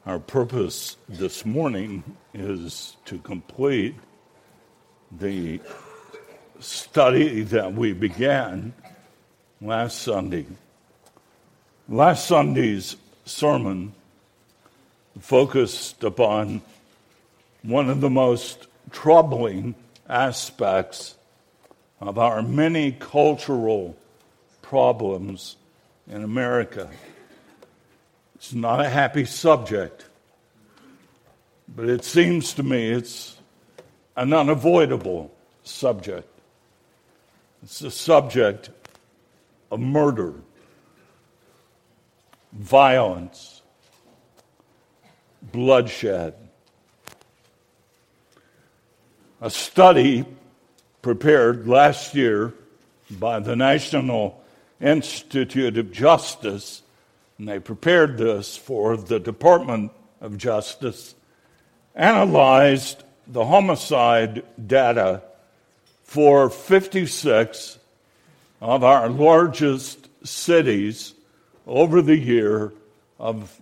Our purpose this morning is to complete the study that we began last Sunday. Last Sunday's sermon focused upon one of the most troubling aspects of our many cultural problems in America. It's not a happy subject, but it seems to me it's an unavoidable subject. It's the subject of murder, violence, bloodshed. A study prepared last year by the National Institute of Justice, and they prepared this for the Department of Justice, analyzed the homicide data for 56 of our largest cities over the year of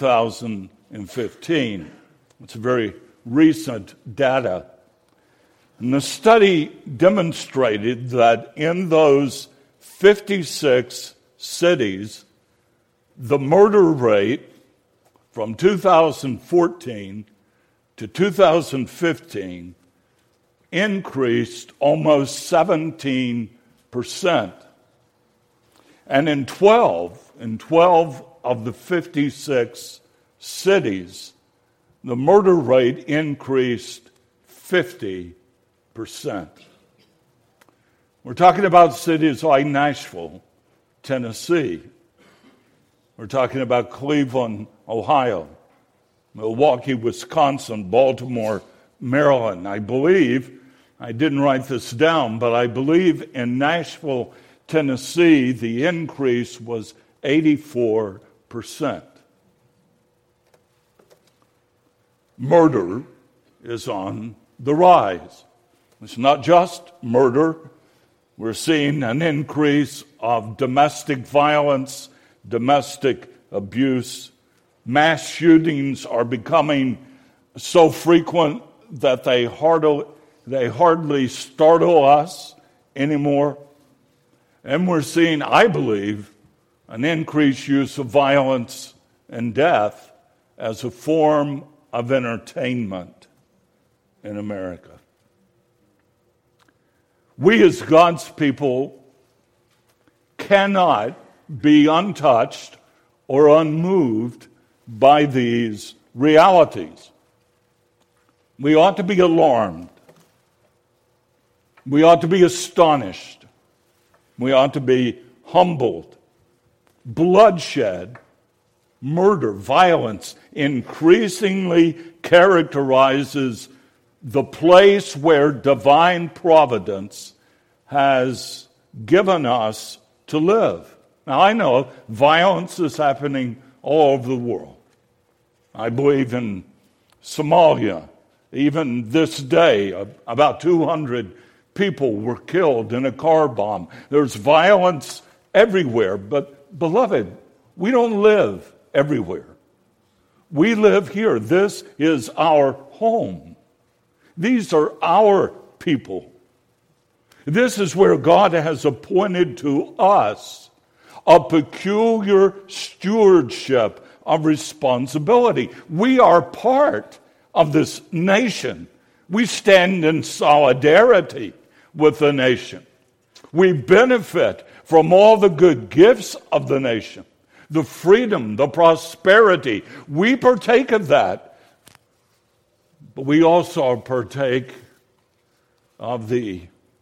2015. It's very recent data. And the study demonstrated that in those 56 cities, the murder rate from 2014 to 2015 increased almost 17%. And in 12 of the 56 cities, the murder rate increased 50%. We're talking about cities like Nashville, Tennessee. We're talking about Cleveland, Ohio, Milwaukee, Wisconsin, Baltimore, Maryland. I believe, I didn't write this down, but I believe in Nashville, Tennessee, the increase was 84%. Murder is on the rise. It's not just murder. We're seeing an increase of domestic violence, domestic abuse. Mass shootings are becoming so frequent that they hardly startle us anymore. And we're seeing, I believe, an increased use of violence and death as a form of entertainment in America. We as God's people cannot be untouched or unmoved by these realities. We ought to be alarmed. We ought to be astonished. We ought to be humbled. Bloodshed, murder, violence increasingly characterizes the place where divine providence has given us to live. Now, I know violence is happening all over the world. I believe in Somalia, even this day, about 200 people were killed in a car bomb. There's violence everywhere, but beloved, we don't live everywhere. We live here. This is our home. These are our people. This is where God has appointed to us a peculiar stewardship of responsibility. We are part of this nation. We stand in solidarity with the nation. We benefit from all the good gifts of the nation, the freedom, the prosperity. We partake of that. But we also partake of the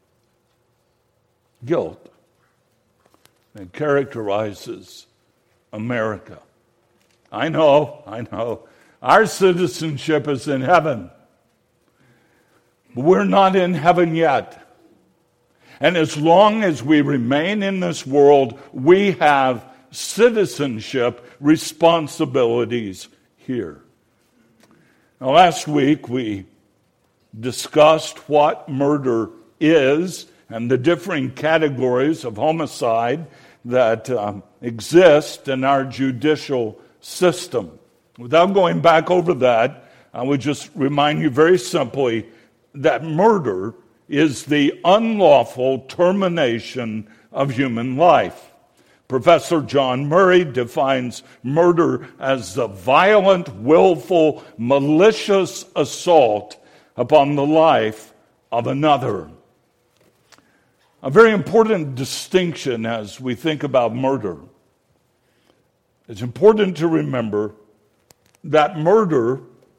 guilt that characterizes America. I know. Our citizenship is in heaven. But we're not in heaven yet. And as long as we remain in this world, we have citizenship responsibilities here. Now, last week we discussed what murder is and the differing categories of homicide that exist in our judicial system. Without going back over that, I would just remind you very simply that murder is the unlawful termination of human life. Professor John Murray defines murder as the violent, willful, malicious assault upon the life of another. A very important distinction as we think about murder. It's important to remember that murder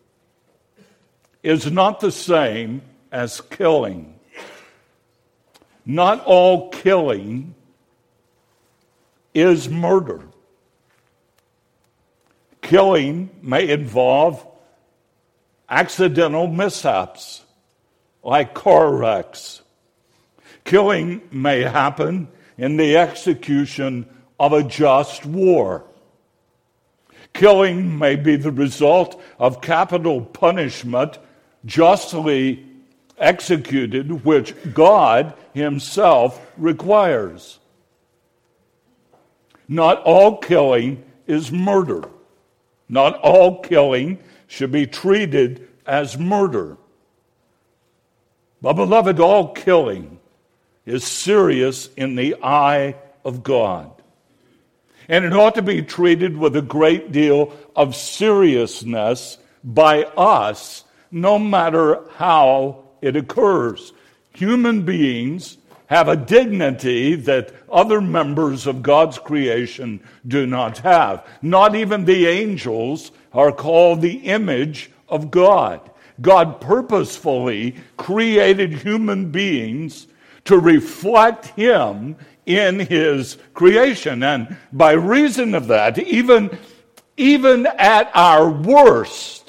is not the same as killing. Not all killing is murder. Killing may involve accidental mishaps, like car wrecks. Killing may happen in the execution of a just war. Killing may be the result of capital punishment justly executed, which God Himself requires. Not all killing is murder. Not all killing should be treated as murder. But beloved, all killing is serious in the eye of God. And it ought to be treated with a great deal of seriousness by us, no matter how it occurs. Human beings have a dignity that other members of God's creation do not have. Not even the angels are called the image of God. God purposefully created human beings to reflect Him in His creation. And by reason of that, even at our worst,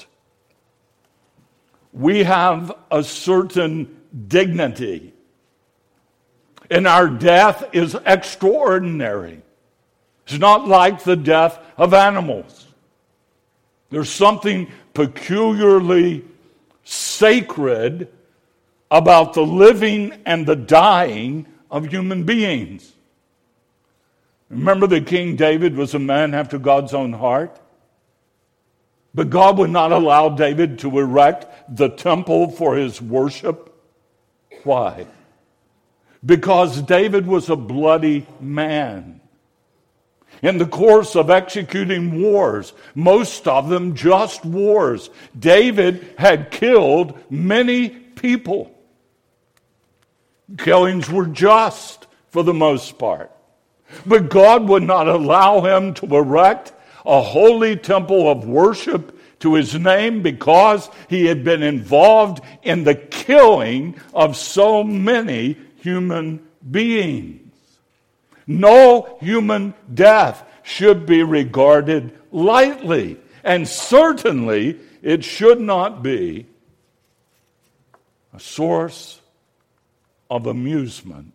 we have a certain dignity. And our death is extraordinary. It's not like the death of animals. There's something peculiarly sacred about the living and the dying of human beings. Remember that King David was a man after God's own heart? But God would not allow David to erect the temple for his worship. Why? Because David was a bloody man. In the course of executing wars, most of them just wars, David had killed many people. Killings were just for the most part. But God would not allow him to erect a holy temple of worship to His name because he had been involved in the killing of so many human beings. No human death should be regarded lightly, and certainly it should not be a source of amusement.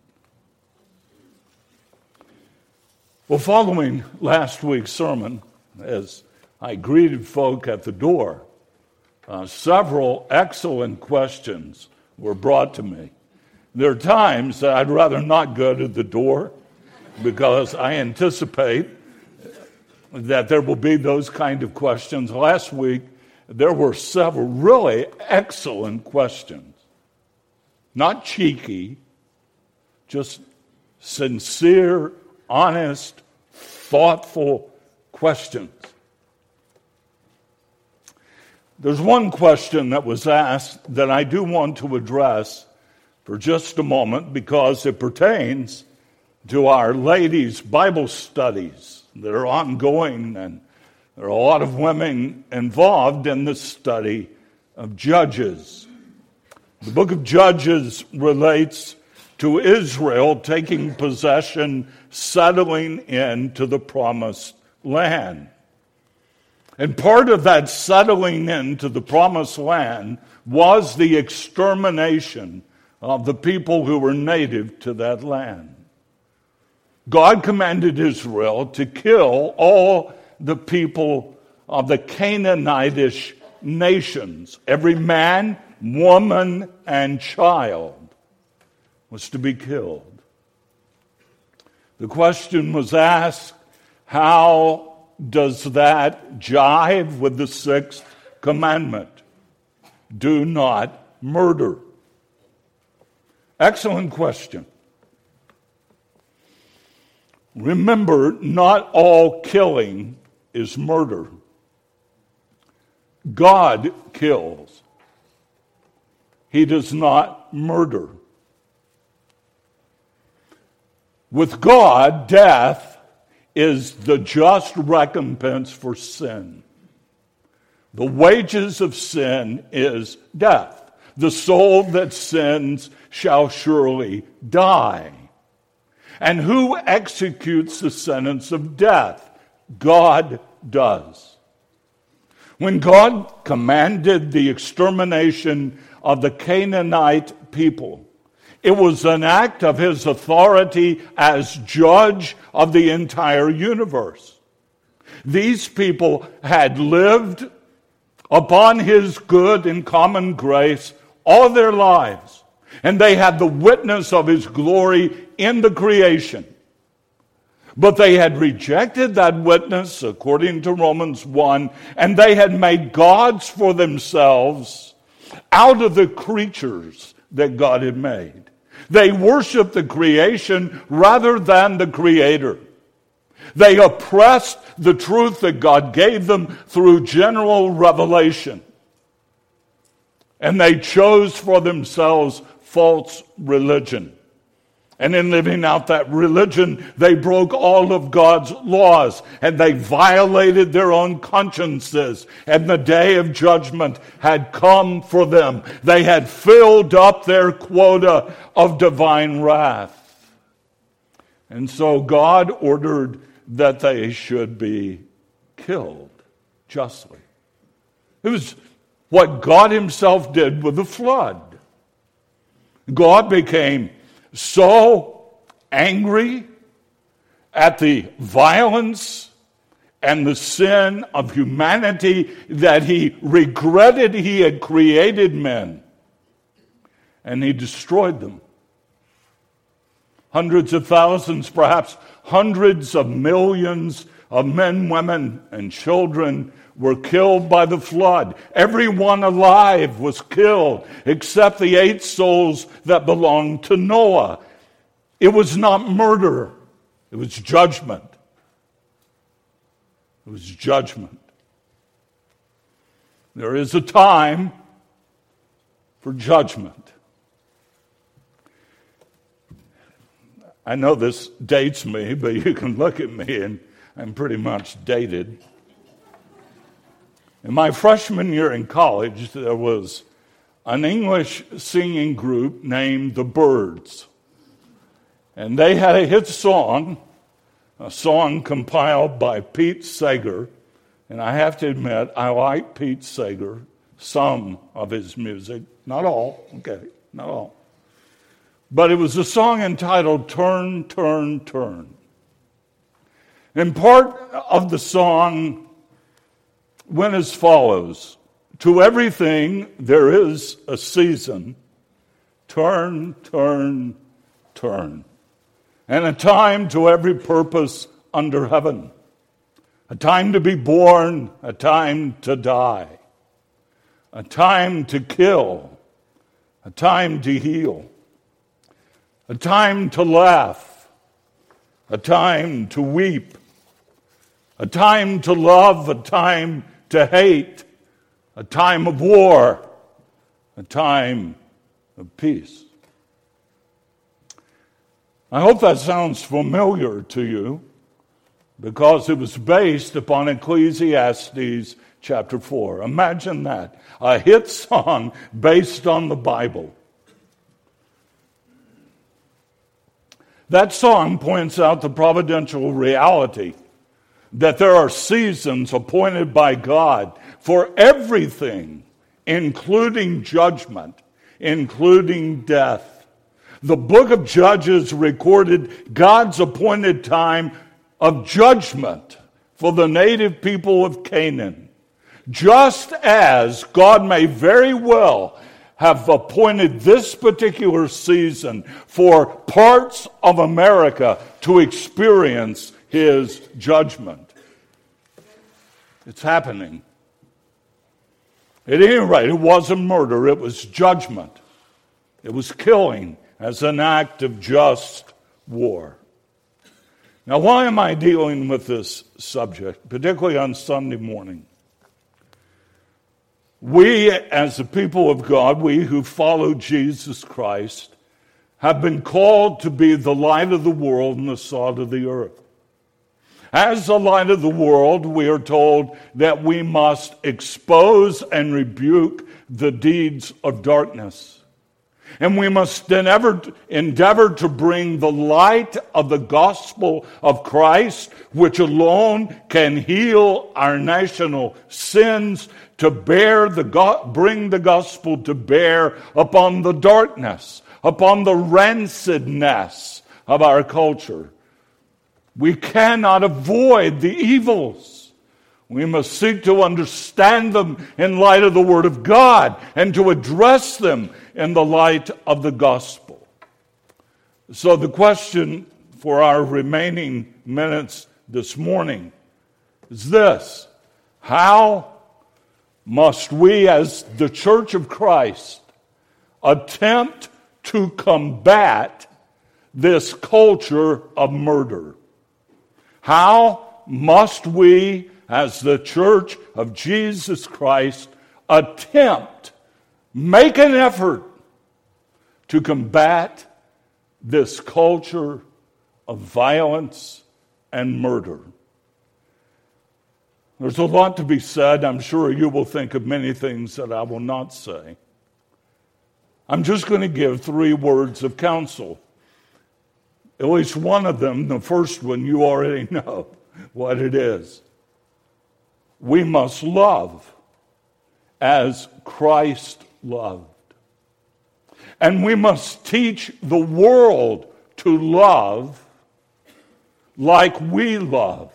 Well, following last week's sermon, as I greeted folk at the door, several excellent questions were brought to me. There are times that I'd rather not go to the door because I anticipate that there will be those kind of questions. Last week, there were several really excellent questions. Not cheeky, just sincere, honest, thoughtful questions. There's one question that was asked that I do want to address for just a moment because it pertains to our ladies' Bible studies that are ongoing, and there are a lot of women involved in the study of Judges. The book of Judges relates to Israel taking possession, settling into the promised land. And part of that settling into the promised land was the extermination of the people who were native to that land. God commanded Israel to kill all the people of the Canaanitish nations. Every man, woman, and child was to be killed. The question was asked, how does that jive with the sixth commandment? Do not murder. Excellent question. Remember, not all killing is murder. God kills. He does not murder. With God, death is the just recompense for sin. The wages of sin is death. The soul that sins shall surely die. And who executes the sentence of death? God does. When God commanded the extermination of the Canaanite people, it was an act of his authority as judge of the entire universe. These people had lived upon his good and common grace all their lives, and they had the witness of his glory in the creation. But they had rejected that witness, according to Romans 1, and they had made gods for themselves out of the creatures that God had made. They worshiped the creation rather than the Creator. They oppressed the truth that God gave them through general revelation. And they chose for themselves false religion. And in living out that religion, they broke all of God's laws, and they violated their own consciences, and the day of judgment had come for them. They had filled up their quota of divine wrath. And so God ordered that they should be killed justly. It was what God himself did with the flood. God became so angry at the violence and the sin of humanity that he regretted he had created men, and he destroyed them. Hundreds of thousands, perhaps hundreds of millions of men, women, and children were killed by the flood. Everyone alive was killed except the 8 souls that belonged to Noah. It was not murder. It was judgment. It was judgment. There is a time for judgment. I know this dates me, but you can look at me and I'm pretty much dated. In my freshman year in college, there was an English singing group named the Byrds. And they had a hit song, a song compiled by Pete Seeger. And I have to admit, I like Pete Seeger, some of his music. Not all, okay, not all. But it was a song entitled Turn, Turn, Turn. And part of the song went as follows: to everything there is a season. Turn, turn, turn. And a time to every purpose under heaven. A time to be born, a time to die. A time to kill, a time to heal. A time to laugh, a time to weep. A time to love, a time to hate, a time of war, a time of peace. I hope that sounds familiar to you, because it was based upon Ecclesiastes chapter 4. Imagine that, a hit song based on the Bible. That song points out the providential reality that there are seasons appointed by God for everything, including judgment, including death. The book of Judges recorded God's appointed time of judgment for the native people of Canaan, just as God may very well have appointed this particular season for parts of America to experience his judgment. It's happening. At any rate, it wasn't murder, it was judgment. It was killing as an act of just war. Now, why am I dealing with this subject, particularly on Sunday morning? We, as the people of God, we who follow Jesus Christ, have been called to be the light of the world and the salt of the earth. As the light of the world, we are told that we must expose and rebuke the deeds of darkness. And we must endeavor to bring the light of the gospel of Christ, which alone can heal our national sins, to bring the gospel to bear upon the darkness, upon the rancidness of our culture. We cannot avoid the evils. We must seek to understand them in light of the Word of God and to address them in the light of the gospel. So the question for our remaining minutes this morning is this: how must we as the Church of Christ attempt to combat this culture of murder? How must we as the Church of Jesus Christ make an effort to combat this culture of violence and murder? There's a lot to be said. I'm sure you will think of many things that I will not say. I'm just going to give 3 words of counsel. At least one of them, the first one, you already know what it is. We must love as Christ loved. And we must teach the world to love like we love.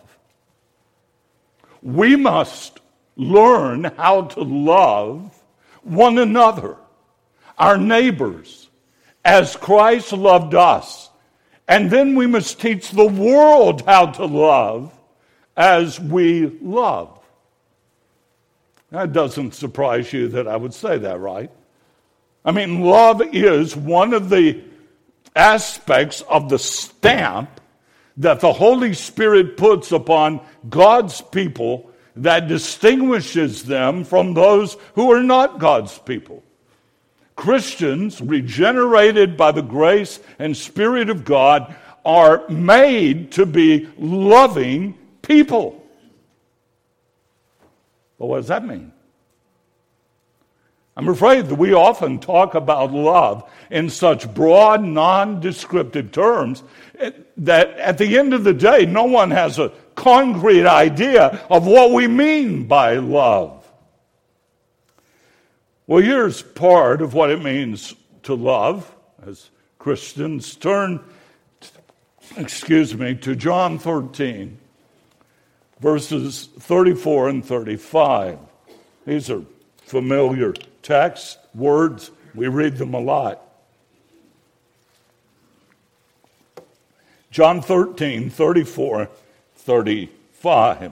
We must learn how to love one another, our neighbors, as Christ loved us. And then we must teach the world how to love as we love. That doesn't surprise you that I would say that, right? I mean, love is one of the aspects of the stamp that the Holy Spirit puts upon God's people that distinguishes them from those who are not God's people. Christians, regenerated by the grace and Spirit of God, are made to be loving people. But what does that mean? I'm afraid that we often talk about love in such broad, non-descriptive terms that at the end of the day, no one has a concrete idea of what we mean by love. Well, here's part of what it means to love as Christians. Turn, to John 13, verses 34 and 35. These are familiar texts, words. We read them a lot. John 13, 34, 35.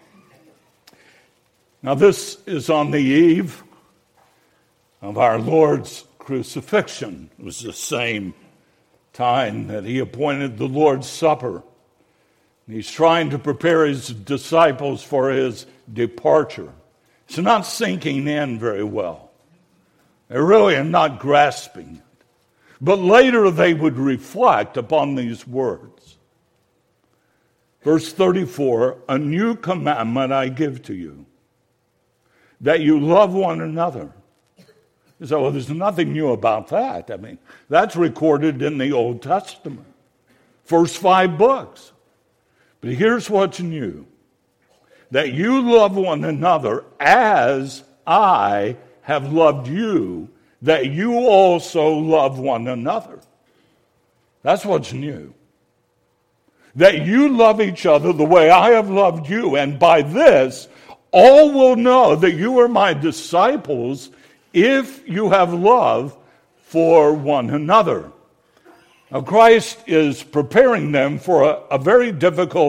Now this is on the eve of our Lord's crucifixion. It was the same time that he appointed the Lord's Supper. He's trying to prepare his disciples for his departure. It's not sinking in very well. They really are not grasping it. But later they would reflect upon these words. Verse 34, a new commandment I give to you, that you love one another. You say, well, there's nothing new about that. I mean, that's recorded in the Old Testament. First 5 books. But here's what's new. That you love one another as I have loved you, that you also love one another. That's what's new. That you love each other the way I have loved you, and by this, all will know that you are my disciples if you have love for one another. Now, Christ is preparing them for a very difficult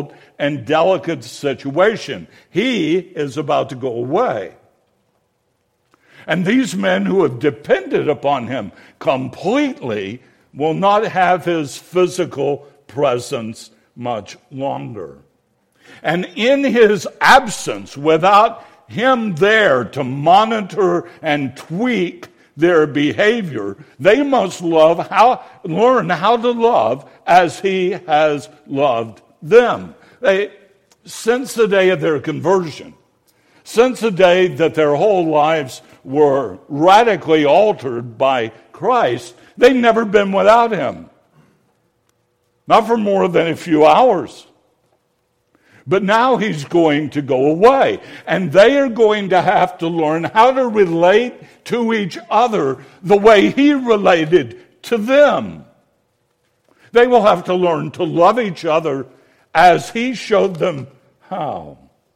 and delicate situation. He is about to go away. And these men who have depended upon him completely will not have his physical presence much longer. And in his absence, without him there to monitor and tweak their behavior, they must learn how to love as he has loved them. Since the day of their conversion, since the day that their whole lives were radically altered by Christ, they've never been without him. Not for more than a few hours. But now he's going to go away, and they are going to have to learn how to relate to each other the way he related to them. They will have to learn to love each other as he showed them how.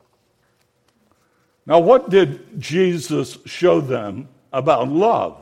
Now, what did Jesus show them about love?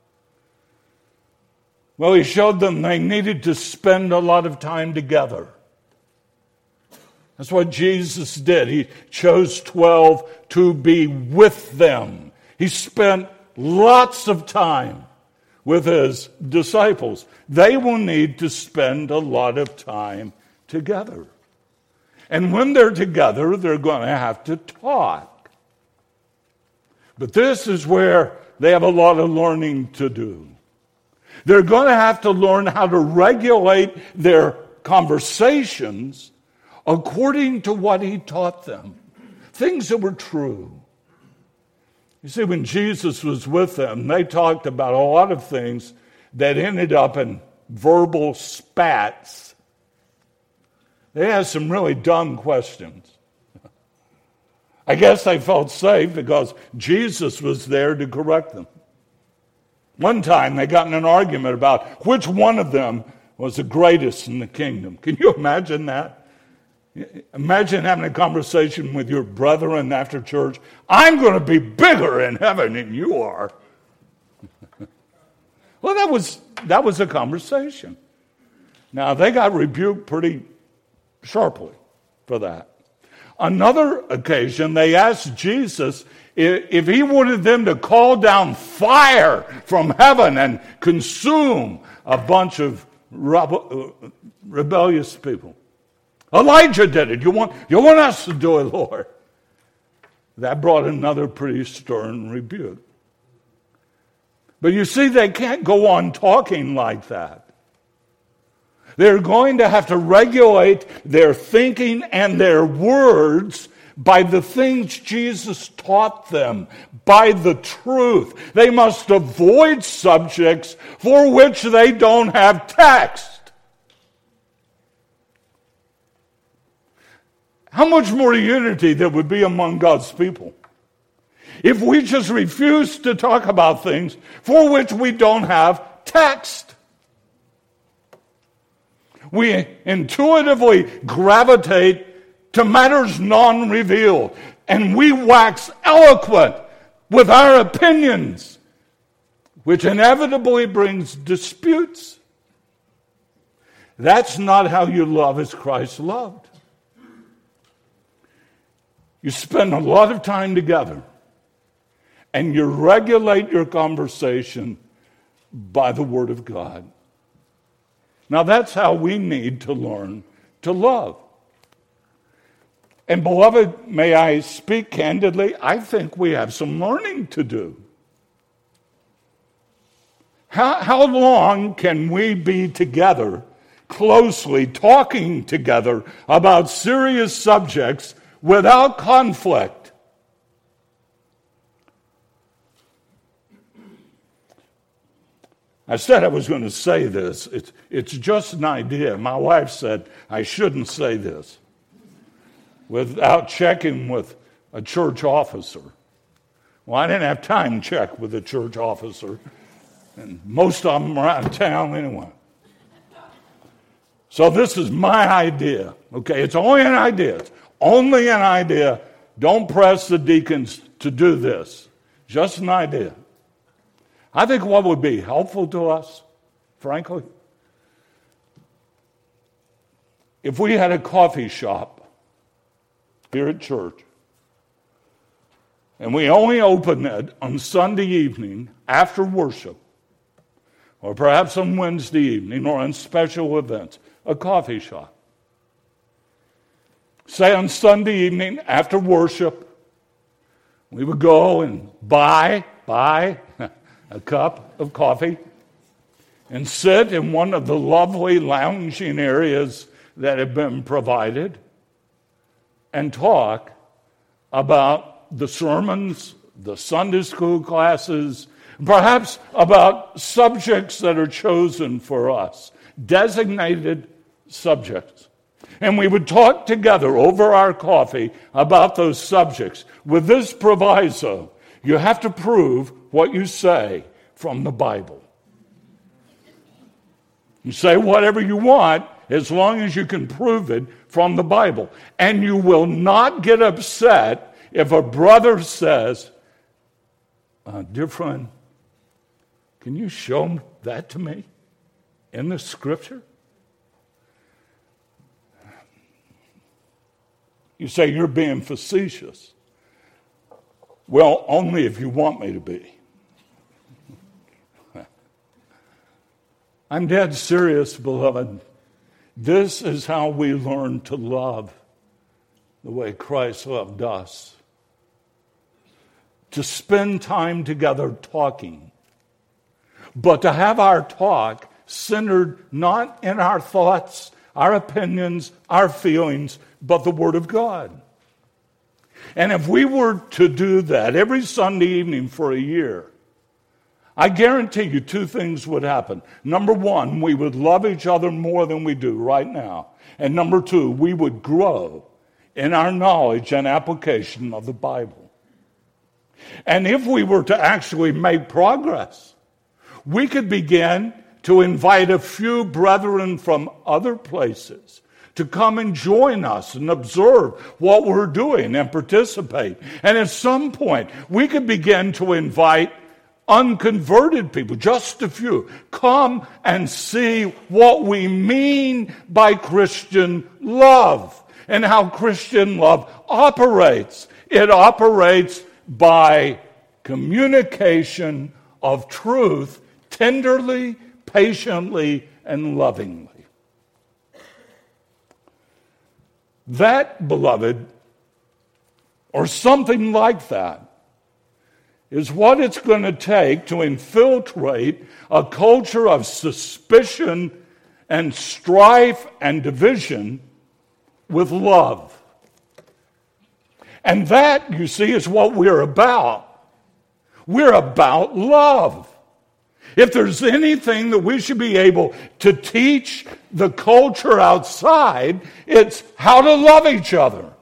Well, he showed them they needed to spend a lot of time together. That's what Jesus did. He chose 12 to be with them. He spent lots of time with his disciples. They will need to spend a lot of time together. And when they're together, they're going to have to talk. But this is where they have a lot of learning to do. They're going to have to learn how to regulate their conversations according to what he taught them. Things that were true. You see, when Jesus was with them, they talked about a lot of things that ended up in verbal spats. They asked some really dumb questions. I guess they felt safe because Jesus was there to correct them. One time they got in an argument about which one of them was the greatest in the kingdom. Can you imagine that? Imagine having a conversation with your brethren after church. I'm going to be bigger in heaven than you are. Well, that was a conversation. Now, they got rebuked pretty sharply for that. Another occasion, they asked Jesus if he wanted them to call down fire from heaven and consume a bunch of rebellious people. Elijah did it. You want us to do it, Lord? That brought another pretty stern rebuke. But you see, they can't go on talking like that. They're going to have to regulate their thinking and their words by the things Jesus taught them, by the truth. They must avoid subjects for which they don't have text. How much more unity there would be among God's people if we just refuse to talk about things for which we don't have text. We intuitively gravitate to matters non-revealed, and we wax eloquent with our opinions, which inevitably brings disputes. That's not how you love as Christ loved. You spend a lot of time together, and you regulate your conversation by the Word of God. Now, that's how we need to learn to love. And beloved, may I speak candidly? I think we have some learning to do. How long can we be together, closely talking together about serious subjects without conflict? I said I was going to say this. It's just an idea. My wife said I shouldn't say this without checking with a church officer. Well, I didn't have time to check with a church officer, and most of them are out of town anyway. So this is my idea. Okay, it's only an idea. It's only an idea. Don't press the deacons to do this. Just an idea. I think what would be helpful to us, frankly, if we had a coffee shop here at church, and we only open it on Sunday evening after worship, or perhaps on Wednesday evening, or on special events, a coffee shop. Say on Sunday evening after worship, we would go and buy a cup of coffee and sit in one of the lovely lounging areas that have been provided and talk about the sermons, the Sunday school classes, perhaps about subjects that are chosen for us, designated subjects. And we would talk together over our coffee about those subjects with this proviso: you have to prove what you say from the Bible. You say whatever you want as long as you can prove it from the Bible. And you will not get upset if a brother says, dear friend, can you show that to me in the Scripture? You say you're being facetious. Well, only if you want me to be. I'm dead serious, beloved. This is how we learn to love the way Christ loved us. To spend time together talking, but to have our talk centered not in our thoughts, our opinions, our feelings, but the Word of God. And if we were to do that every Sunday evening for a year, I guarantee you two things would happen. Number one, we would love each other more than we do right now. And number two, we would grow in our knowledge and application of the Bible. And if we were to actually make progress, we could begin to invite a few brethren from other places to come and join us and observe what we're doing and participate. And at some point, we could begin to invite unconverted people, just a few, come and see what we mean by Christian love and how Christian love operates. It operates by communication of truth tenderly, patiently, and lovingly. That, beloved, or something like that, is what it's going to take to infiltrate a culture of suspicion and strife and division with love. And that, you see, is what we're about. We're about love. If there's anything that we should be able to teach the culture outside, it's how to love each other.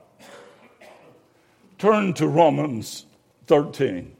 Turn to Romans 13.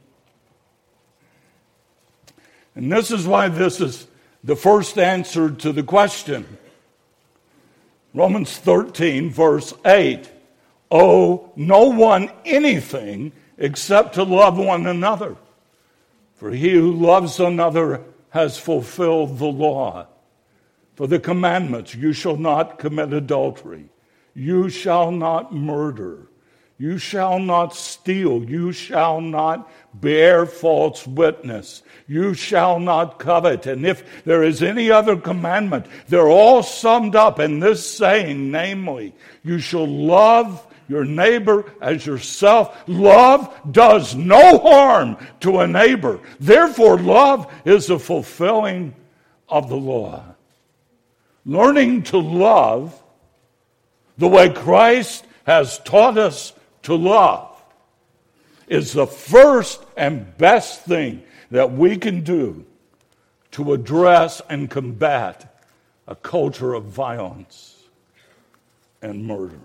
And this is why this is the first answer to the question. Romans 13, verse 8. Owe no one anything except to love one another. For he who loves another has fulfilled the law. For the commandments, you shall not commit adultery. You shall not murder. You shall not steal. You shall not bear false witness. You shall not covet. And if there is any other commandment, they're all summed up in this saying, namely, you shall love your neighbor as yourself. Love does no harm to a neighbor. Therefore, love is a fulfilling of the law. Learning to love the way Christ has taught us to love is the first and best thing that we can do to address and combat a culture of violence and murder.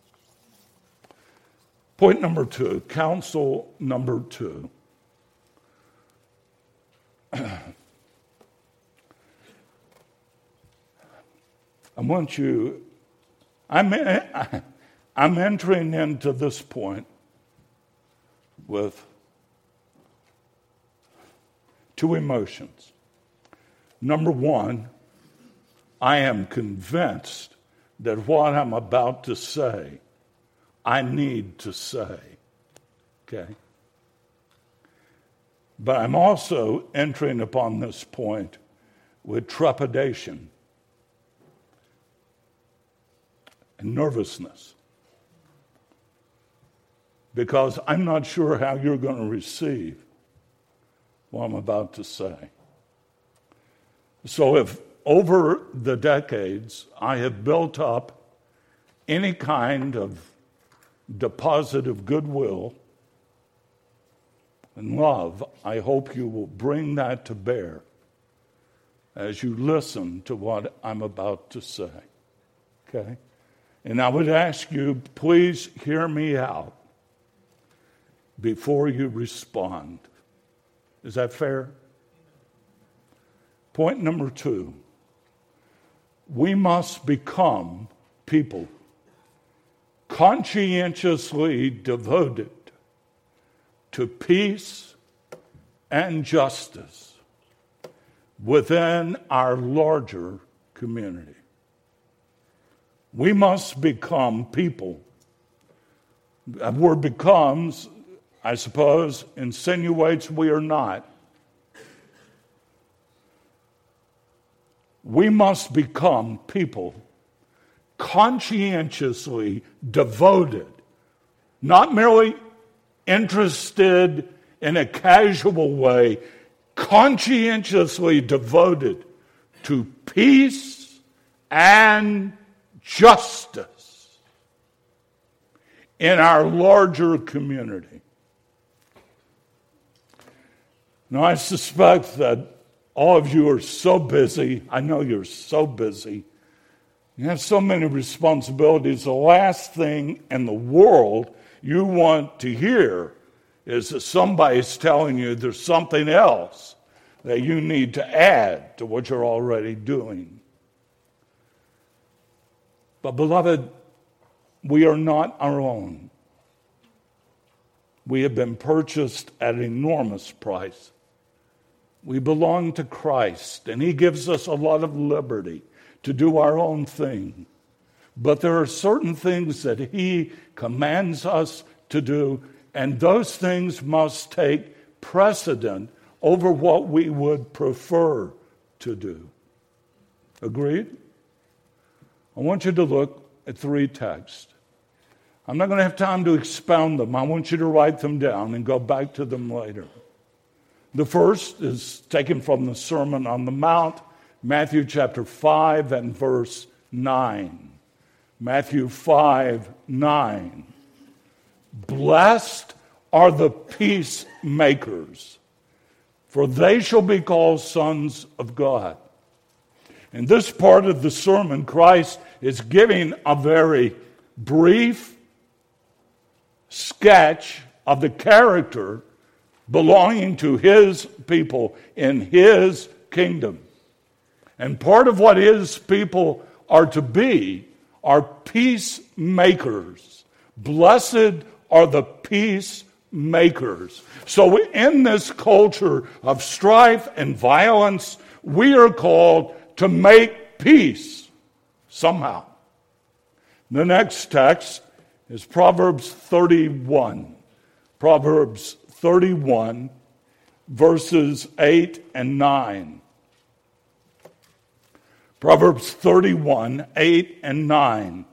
Point number 2, counsel number 2. I'm entering into this point with two emotions. Number one, I am convinced that what I'm about to say I need to say. Okay? But I'm also entering upon this point with trepidation and nervousness, because I'm not sure how you're going to receive what I'm about to say. So if over the decades I have built up any kind of deposit of goodwill and love, I hope you will bring that to bear as you listen to what I'm about to say. Okay? And I would ask you, please hear me out before you respond. Is that fair? Point number 2. We must become people conscientiously devoted to peace and justice within our larger community. We must become people. That word becomes, I suppose, insinuates we are not. We must become people conscientiously devoted, not merely interested in a casual way, conscientiously devoted to peace and justice in our larger community. Now, I suspect that all of you are so busy. I know you're so busy. You have so many responsibilities. The last thing in the world you want to hear is that somebody's telling you there's something else that you need to add to what you're already doing. But beloved, we are not our own. We have been purchased at an enormous price. We belong to Christ, and He gives us a lot of liberty to do our own thing. But there are certain things that He commands us to do, and those things must take precedent over what we would prefer to do. Agreed? I want you to look at 3 texts. I'm not going to have time to expound them. I want you to write them down and go back to them later. The first is taken from the Sermon on the Mount, Matthew chapter 5 and verse 9. Matthew 5:9. Blessed are the peacemakers, for they shall be called sons of God. In this part of the sermon, Christ is giving a very brief sketch of the character belonging to His people in His kingdom. And part of what His people are to be are peacemakers. Blessed are the peacemakers. So in this culture of strife and violence, we are called to make peace somehow. The next text is Proverbs 31. Proverbs 31, verses 8 and 9. Proverbs 31, 8 and 9.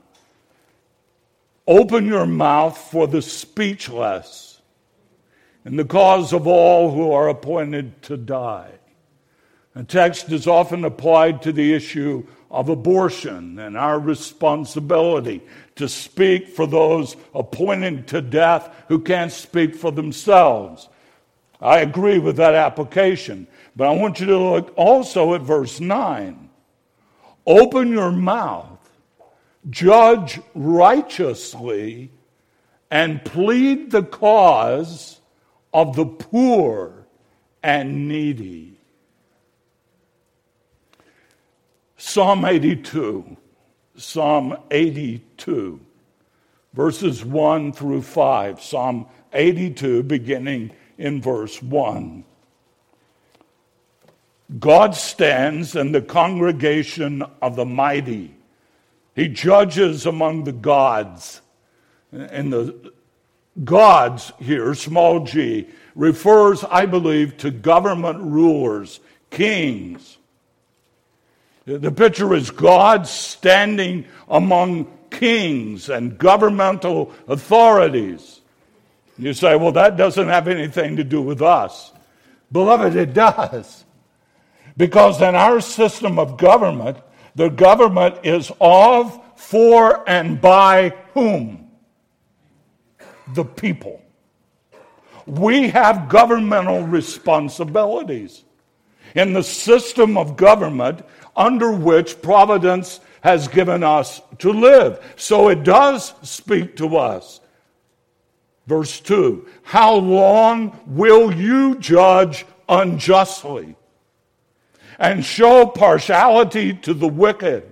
Open your mouth for the speechless, and the cause of all who are appointed to die. The text is often applied to the issue of abortion and our responsibility to speak for those appointed to death who can't speak for themselves. I agree with that application, but I want you to look also at verse 9. Open your mouth, judge righteously, and plead the cause of the poor and needy. Psalm 82, verses 1 through 5. Psalm 82, beginning in verse 1. God stands in the congregation of the mighty. He judges among the gods. and the gods here, small g, refers, I believe, to government rulers, kings. The picture is God standing among kings and governmental authorities. You say, well, that doesn't have anything to do with us. Beloved, it does. Because in our system of government, the government is of, for, and by whom? The people. We have governmental responsibilities in the system of government under which providence has given us to live. So it does speak to us. Verse 2, how long will you judge unjustly and show partiality to the wicked?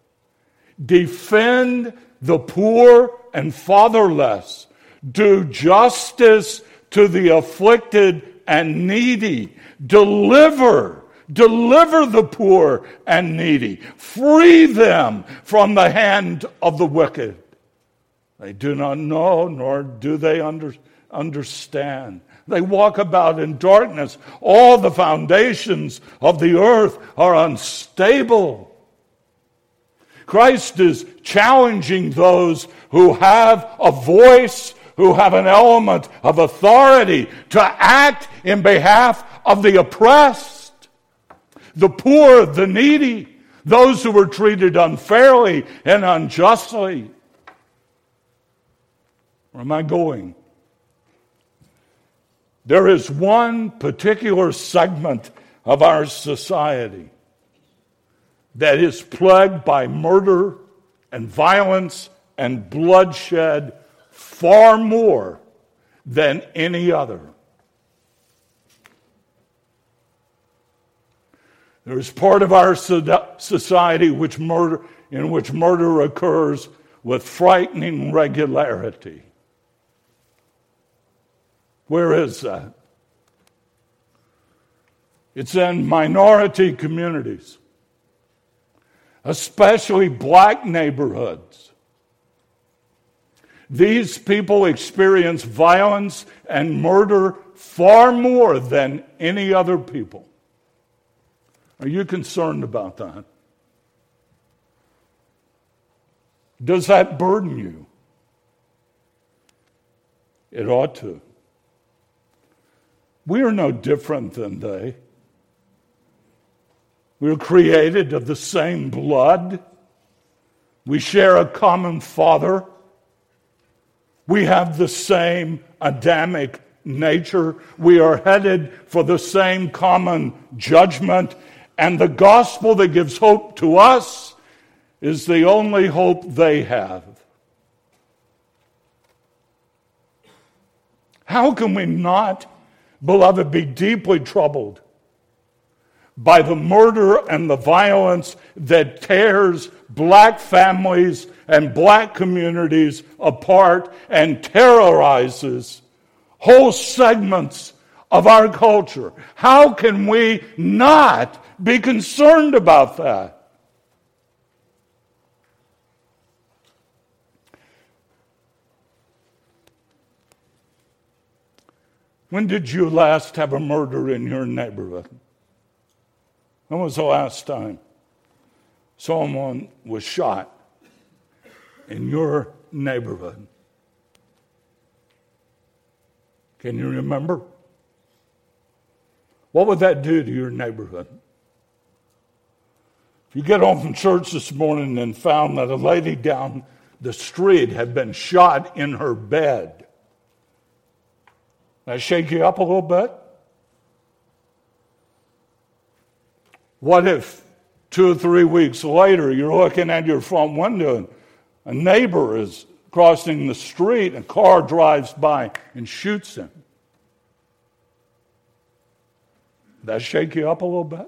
Defend the poor and fatherless. Do justice to the afflicted and needy. Deliver the poor and needy. Free them from the hand of the wicked. They do not know, nor do they understand. They walk about in darkness. All the foundations of the earth are unstable. Christ is challenging those who have a voice, who have an element of authority to act in behalf of the oppressed, the poor, the needy, those who were treated unfairly and unjustly. Where am I going? There is one particular segment of our society that is plagued by murder and violence and bloodshed far more than any other. There is part of our society in which murder occurs with frightening regularity. Where is that? It's in minority communities, especially black neighborhoods. These people experience violence and murder far more than any other people. Are you concerned about that? Does that burden you? It ought to. We are no different than they. We are created of the same blood. We share a common Father. We have the same Adamic nature. We are headed for the same common judgment. And the gospel that gives hope to us is the only hope they have. How can we not, beloved, be deeply troubled by the murder and the violence that tears black families and black communities apart and terrorizes whole segments of our culture? How can we not be concerned about that? When did you last have a murder in your neighborhood? When was the last time someone was shot in your neighborhood? Can you remember? What would that do to your neighborhood? If you get home from church this morning and found that a lady down the street had been shot in her bed, that shake you up a little bit? What if 2 or 3 weeks later you're looking at your front window and a neighbor is crossing the street and a car drives by and shoots him? That shake you up a little bit?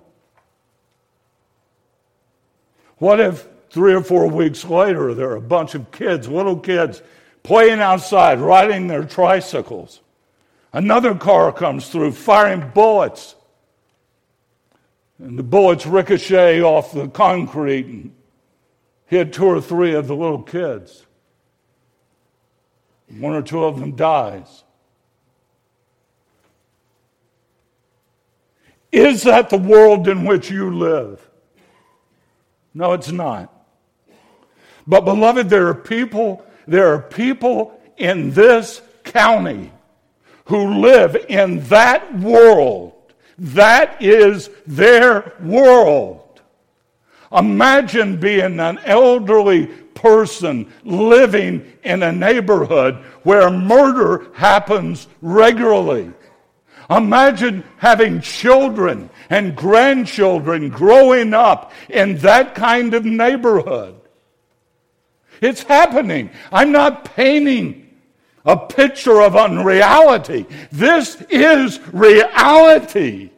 What if 3 or 4 weeks later there are a bunch of kids, little kids, playing outside, riding their tricycles? Another car comes through firing bullets. And the bullets ricochet off the concrete and hit 2 or 3 of the little kids. one or two of them dies. Is that the world in which you live? No, it's not. But beloved, there are people in this county who live in that world. That is their world. Imagine being an elderly person living in a neighborhood where murder happens regularly. Imagine having children and grandchildren growing up in that kind of neighborhood. It's happening. I'm not painting a picture of unreality. This is reality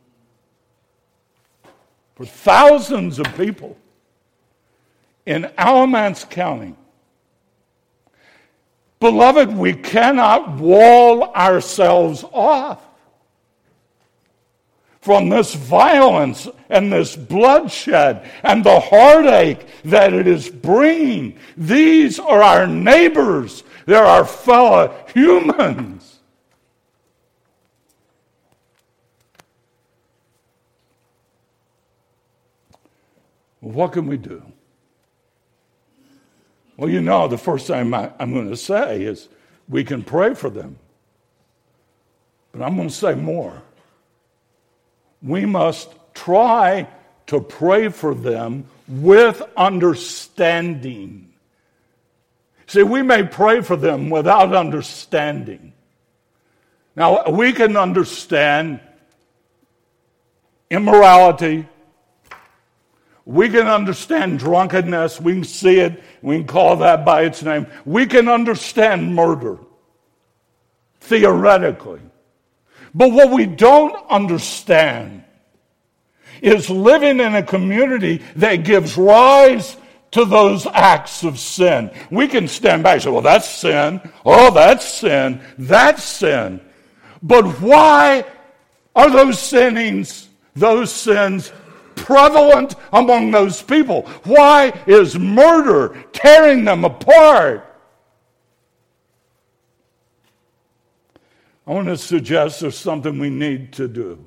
for thousands of people in Alamance County. Beloved, we cannot wall ourselves off from this violence and this bloodshed and the heartache that it is bringing. These are our neighbors. They're our fellow humans. What can we do? Well, you know, the first thing I'm going to say is we can pray for them. But I'm going to say more. We must try to pray for them with understanding. See, we may pray for them without understanding. Now, we can understand immorality. We can understand drunkenness. We can see it. We can call that by its name. We can understand murder, theoretically. But what we don't understand is living in a community that gives rise to those acts of sin. We can stand back and say, well, that's sin. Oh, that's sin. That's sin. But why are those sins prevalent among those people? Why is murder tearing them apart? I want to suggest there's something we need to do.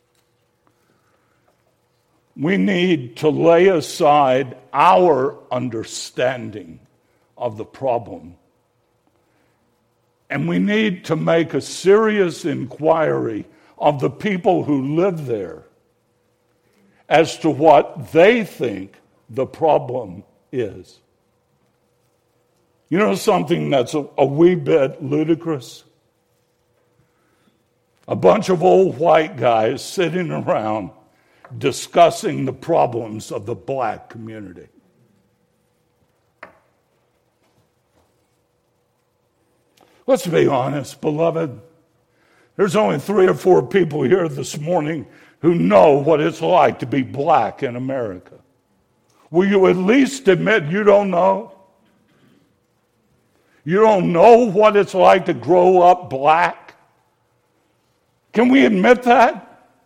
We need to lay aside our understanding of the problem. And we need to make a serious inquiry of the people who live there as to what they think the problem is. You know something that's a wee bit ludicrous? A bunch of old white guys sitting around discussing the problems of the black community. Let's be honest, beloved. There's only 3 or 4 people here this morning who know what it's like to be black in America. Will you at least admit you don't know? You don't know what it's like to grow up black? Can we admit that?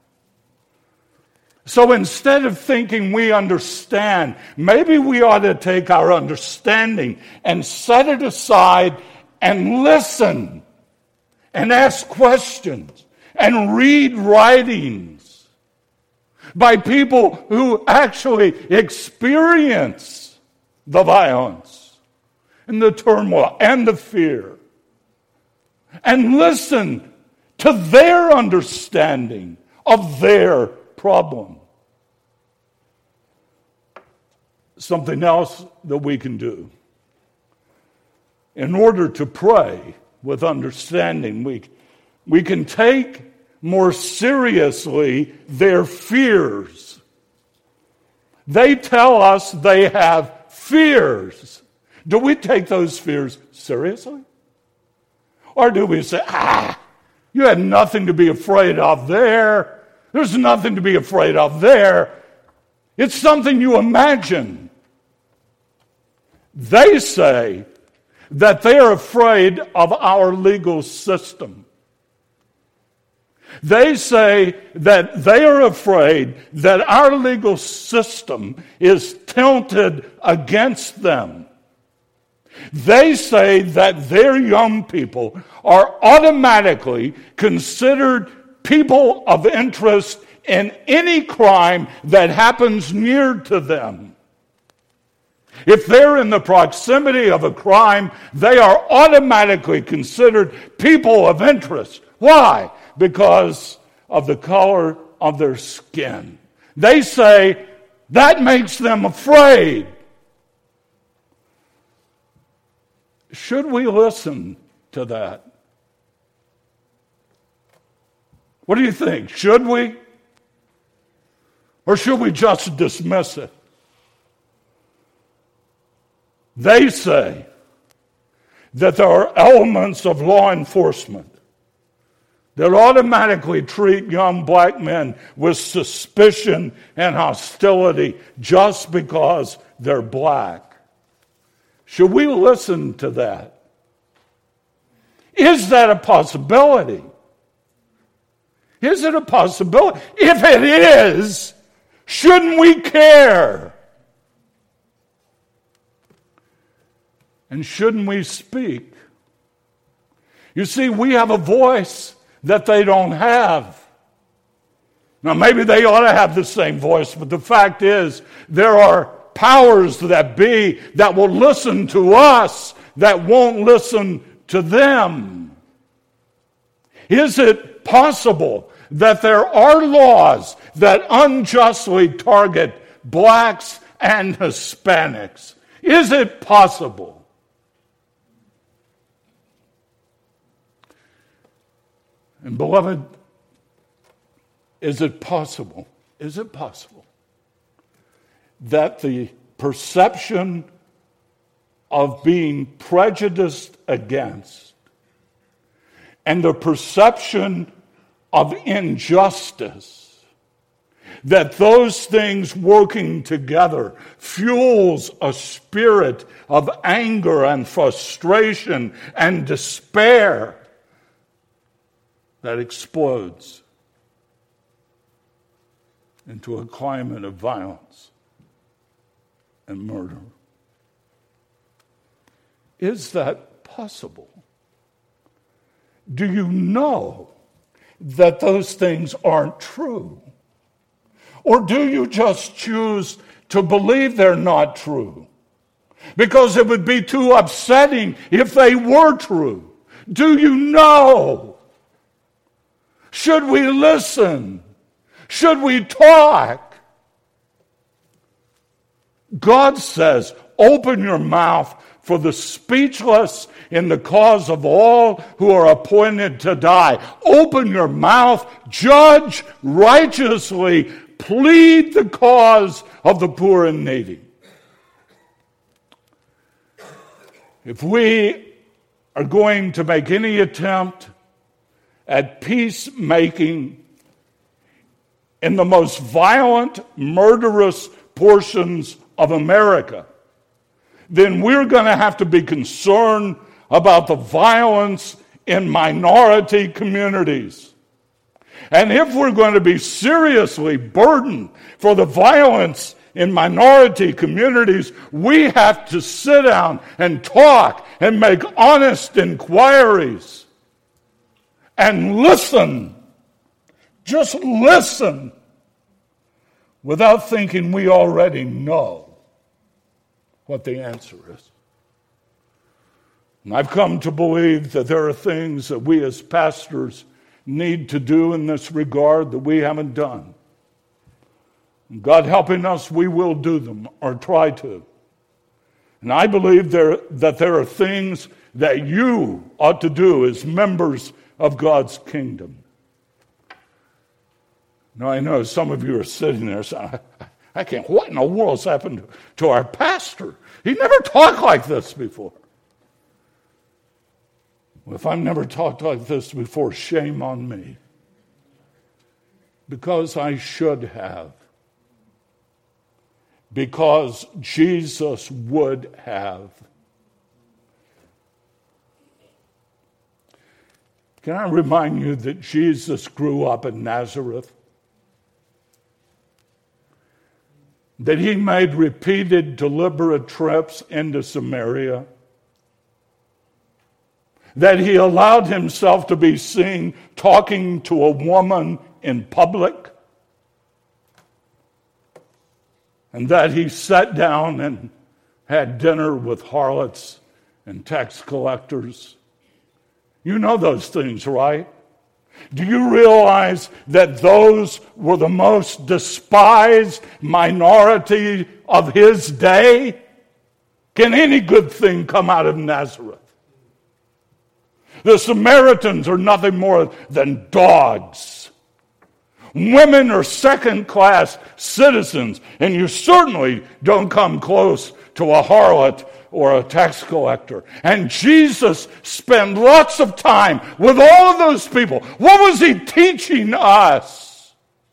So instead of thinking we understand, maybe we ought to take our understanding and set it aside and listen and ask questions and read writings by people who actually experience the violence and the turmoil and the fear, and listen to their understanding of their problem. Something else that we can do. In order to pray with understanding, we can take more seriously their fears. They tell us they have fears. Do we take those fears seriously? Or do we say, you had nothing to be afraid of there. There's nothing to be afraid of there. It's something you imagine. They say that they are afraid of our legal system. They say that they are afraid that our legal system is tilted against them. They say that their young people are automatically considered people of interest in any crime that happens near to them. If they're in the proximity of a crime, they are automatically considered people of interest. Why? Because of the color of their skin. They say that makes them afraid. Should we listen to that? What do you think? Should we? Or should we just dismiss it? They say that there are elements of law enforcement that automatically treat young black men with suspicion and hostility just because they're black. Should we listen to that? Is that a possibility? Is it a possibility? If it is, shouldn't we care? And shouldn't we speak? You see, we have a voice that they don't have. Now, maybe they ought to have the same voice, but the fact is, there are powers that be that will listen to us that won't listen to them. Is it possible that there are laws that unjustly target blacks and Hispanics? Is it possible? And beloved, is it possible that the perception of being prejudiced against and the perception of injustice, that those things working together fuels a spirit of anger and frustration and despair that explodes into a climate of violence and murder? Is that possible? Do you know that those things aren't true? Or do you just choose to believe they're not true? Because it would be too upsetting if they were true. Do you know? Should we listen? Should we talk? God says, open your mouth for the speechless in the cause of all who are appointed to die. Open your mouth, judge righteously, plead the cause of the poor and needy. If we are going to make any attempt at peacemaking in the most violent, murderous portions of America, then we're going to have to be concerned about the violence in minority communities. And if we're going to be seriously burdened for the violence in minority communities, we have to sit down and talk and make honest inquiries. And listen, just listen, without thinking we already know what the answer is. And I've come to believe that there are things that we as pastors need to do in this regard that we haven't done. And God helping us, we will do them, or try to. And I believe that there are things that you ought to do as members of God's kingdom. Now, I know some of you are sitting there saying, I can't, what in the world's happened to our pastor? He never talked like this before. Well, if I've never talked like this before, shame on me. Because I should have. Because Jesus would have. Can I remind you that Jesus grew up in Nazareth? That he made repeated deliberate trips into Samaria? that he allowed himself to be seen talking to a woman in public, and that he sat down and had dinner with harlots and tax collectors. You know those things, right? Do you realize that those were the most despised minority of his day? Can any good thing come out of Nazareth? The Samaritans are nothing more than dogs. Women are second-class citizens, and you certainly don't come close to a harlot or a tax collector. And Jesus spent lots of time with all of those people. What was he teaching us?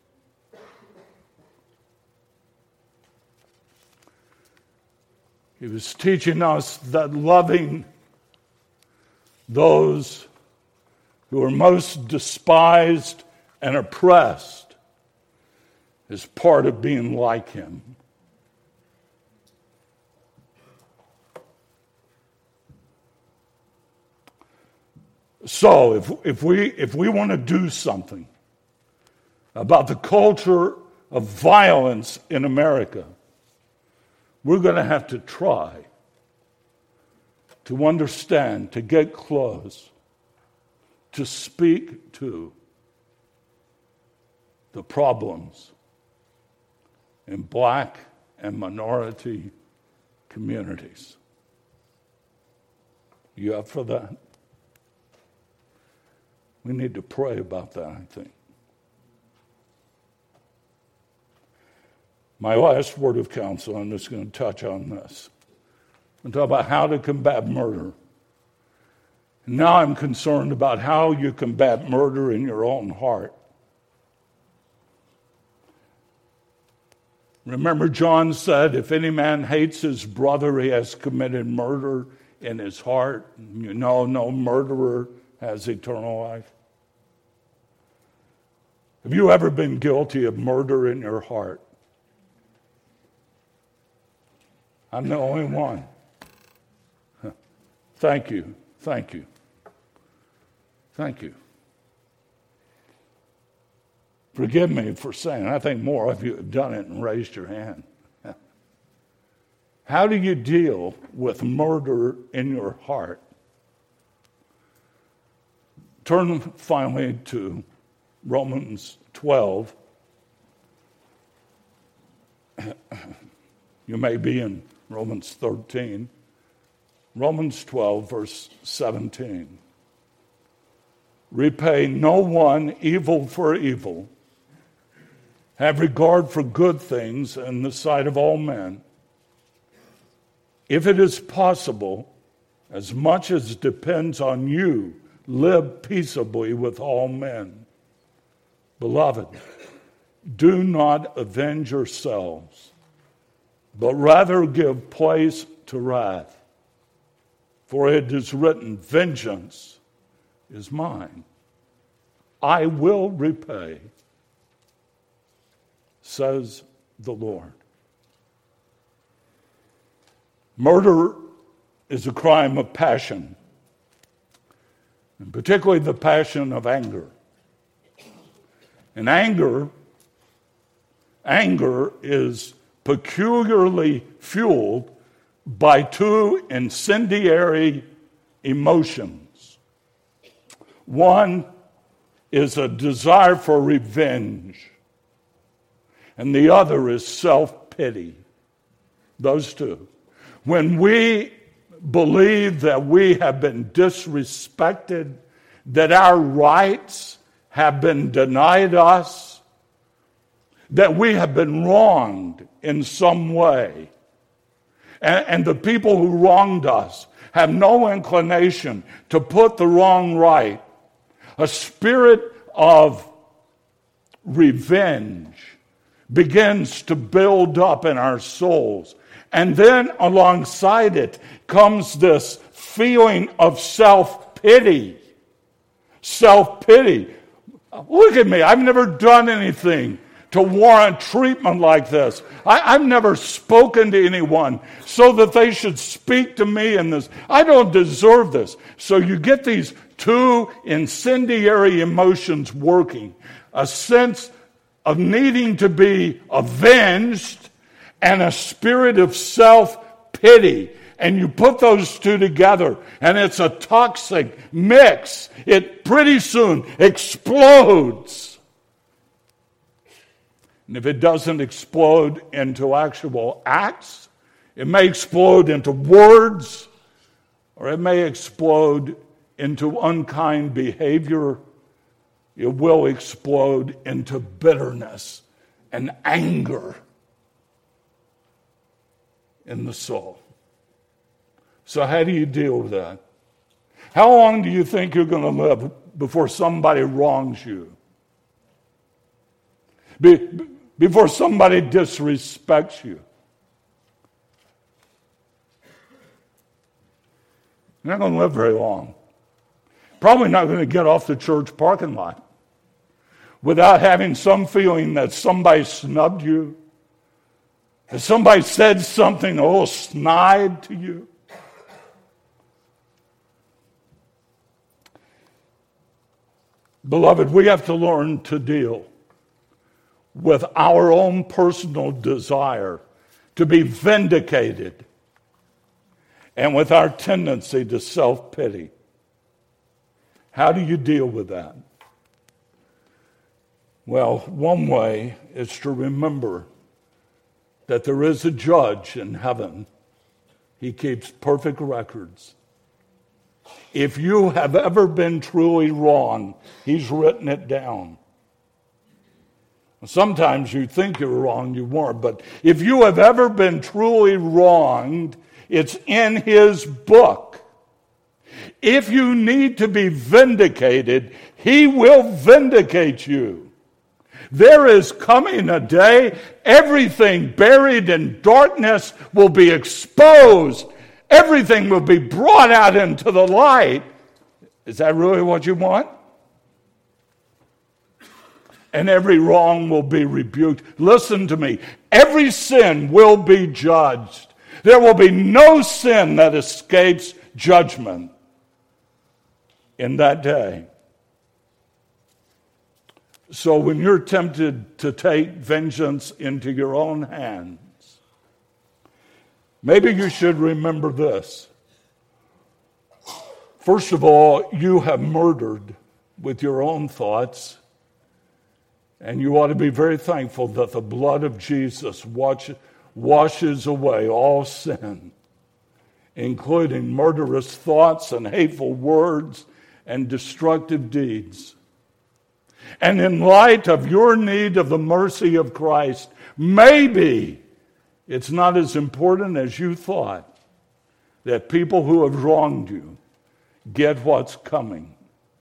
He was teaching us that loving those who are most despised and oppressed is part of being like him. So if we want to do something about the culture of violence in America, we're going to have to try to understand, to get close, to speak to the problems in black and minority communities. You up for that? We need to pray about that, I think. My last word of counsel, I'm just going to touch on this. I'm talking about how to combat murder. Now I'm concerned about how you combat murder in your own heart. Remember, John said, if any man hates his brother, he has committed murder in his heart. You know, no murderer has eternal life. Have you ever been guilty of murder in your heart? I'm the only one. Thank you. Thank you. Thank you. Forgive me for saying, I think more of you have done it and raised your hand. How do you deal with murder in your heart? Turn finally to Romans 12. You may be in Romans 13. Romans 12, verse 17. Repay no one evil for evil. Have regard for good things in the sight of all men. If it is possible, as much as depends on you, live peaceably with all men. Beloved, do not avenge yourselves, but rather give place to wrath. For it is written, vengeance is mine. I will repay, says the Lord. Murder is a crime of passion, and particularly the passion of anger. And anger is peculiarly fueled by two incendiary emotions. One is a desire for revenge, and the other is self-pity. Those two. When we believe that we have been disrespected, that our rights have been denied us, that we have been wronged in some way, and the people who wronged us have no inclination to put the wrong right, a spirit of revenge begins to build up in our souls. And then alongside it comes this feeling of self-pity. Self-pity. Look at me. I've never done anything to warrant treatment like this. I've never spoken to anyone so that they should speak to me in this. I don't deserve this. So you get these two incendiary emotions working. A sense of needing to be avenged and a spirit of self-pity. And you put those two together, and it's a toxic mix. It pretty soon explodes. And if it doesn't explode into actual acts, it may explode into words, or it may explode into unkind behavior. It will explode into bitterness and anger in the soul. So how do you deal with that? How long do you think you're going to live before somebody wrongs you? Before somebody disrespects you? You're not going to live very long. Probably not going to get off the church parking lot without having some feeling that somebody snubbed you, that somebody said something a little snide to you. Beloved, we have to learn to deal with our own personal desire to be vindicated and with our tendency to self-pity. How do you deal with that? Well, one way is to remember that there is a judge in heaven. He keeps perfect records. If you have ever been truly wrong, he's written it down. Sometimes you think you're wrong, you weren't. But if you have ever been truly wronged, it's in his book. If you need to be vindicated, he will vindicate you. There is coming a day, everything buried in darkness will be exposed. Everything will be brought out into the light. Is that really what you want? And every wrong will be rebuked. Listen to me. Every sin will be judged. There will be no sin that escapes judgment in that day. So when you're tempted to take vengeance into your own hands, maybe you should remember this. First of all, you have murdered with your own thoughts, and you ought to be very thankful that the blood of Jesus washes away all sin, including murderous thoughts and hateful words and destructive deeds. And in light of your need of the mercy of Christ, maybe it's not as important as you thought that people who have wronged you get what's coming.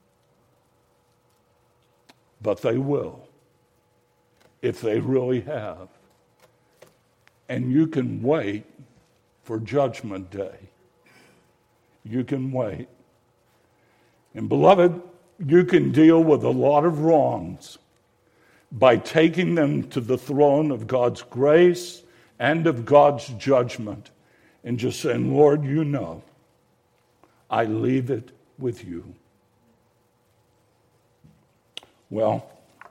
But they will, if they really have. And you can wait for Judgment Day. You can wait. And beloved, you can deal with a lot of wrongs by taking them to the throne of God's grace and of God's judgment and just saying, Lord, you know, I leave it with you. Well,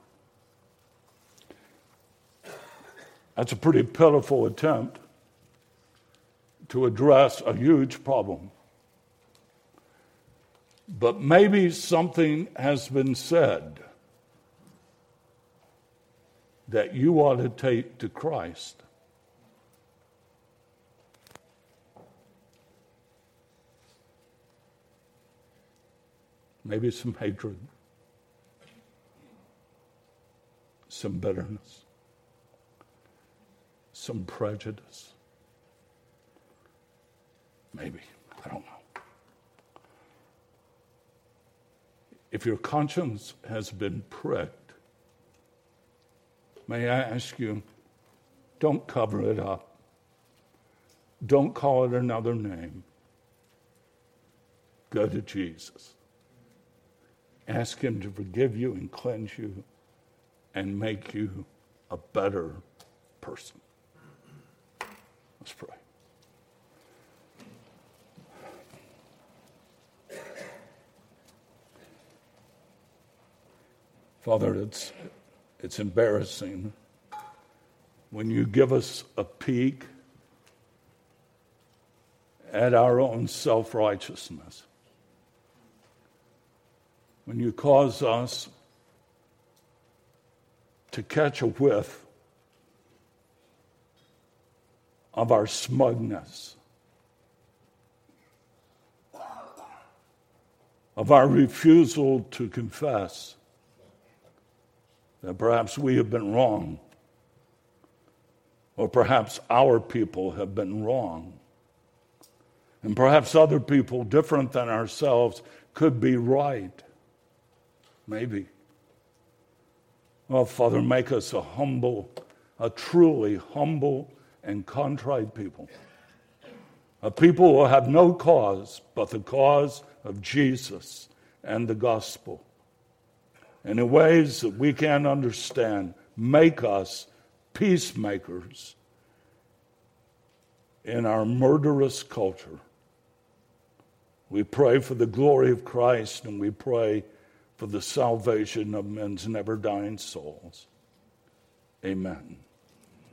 that's a pretty pitiful attempt to address a huge problem. But maybe something has been said that you ought to take to Christ. Maybe some hatred, some bitterness, some prejudice. Maybe, I don't know. If your conscience has been pricked, may I ask you, don't cover it up. Don't call it another name. Go to Jesus. Ask him to forgive you and cleanse you and make you a better person. Let's pray. Father, it's embarrassing when you give us a peek at our own self-righteousness. When you cause us to catch a whiff of our smugness, of our refusal to confess that perhaps we have been wrong, or perhaps our people have been wrong, and perhaps other people different than ourselves could be right. Maybe. Oh, Father, make us a truly humble and contrite people. A people who have no cause but the cause of Jesus and the gospel. And in ways that we can't understand, make us peacemakers in our murderous culture. We pray for the glory of Christ, and we pray for the salvation of men's never-dying souls. Amen.